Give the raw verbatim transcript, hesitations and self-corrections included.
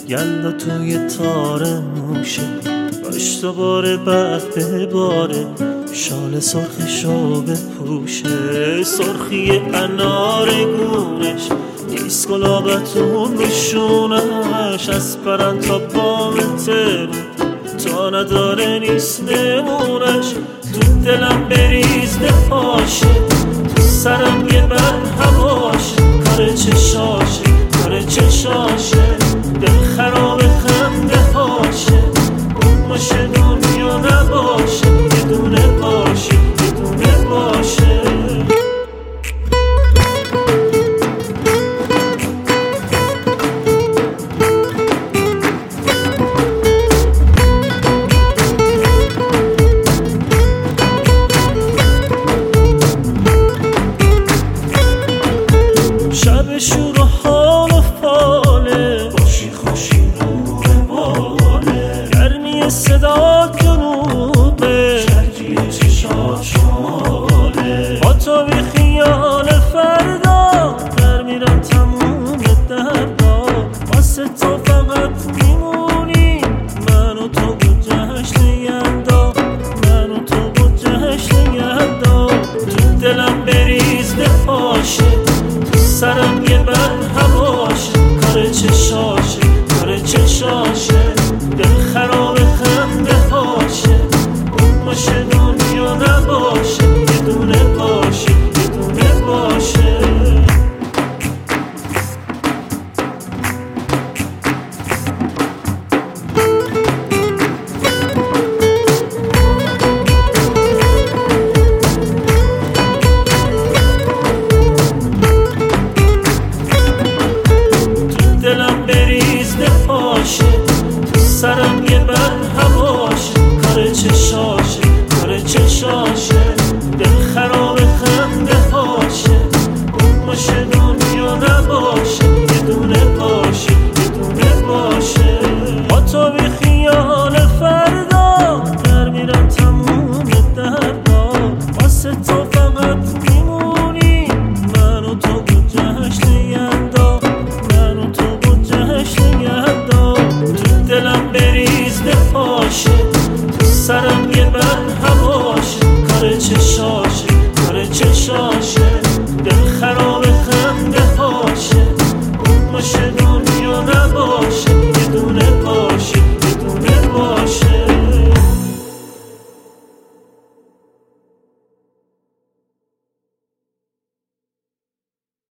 یلا توی تار موشه باش دوباره بعد به باره شال سرخشو بپوشه سرخی انار گونش نیست گلابتون بشونش از پرن تا بام ترون تا نداره نیست نمونش تو دلم بریز نپاشه تو سرم یه بند هواشه کار چشاشه کار چشاشه دل خراب خنده هاشه اون باشه دنیا نباشه یه دونه باشه یه دونه باشه شب شور و حال و فاله باشی خوشی نور باله گرمی صدا جنوبه شرجی چشات شماله با تو بی خیال فردا در میرم تموم دردا واسه تو فقط میمونی من و تو با جشن یلدا من و تو با جشن یلدا تو دلم بریز نپاشه سرم یه بند هواشه کار چشاشه کار چشاشه دل خراب خنده هاشه اون باشه دنیا نباشه یه دونه باشه یه دونه باشه دلم بریز نپاشه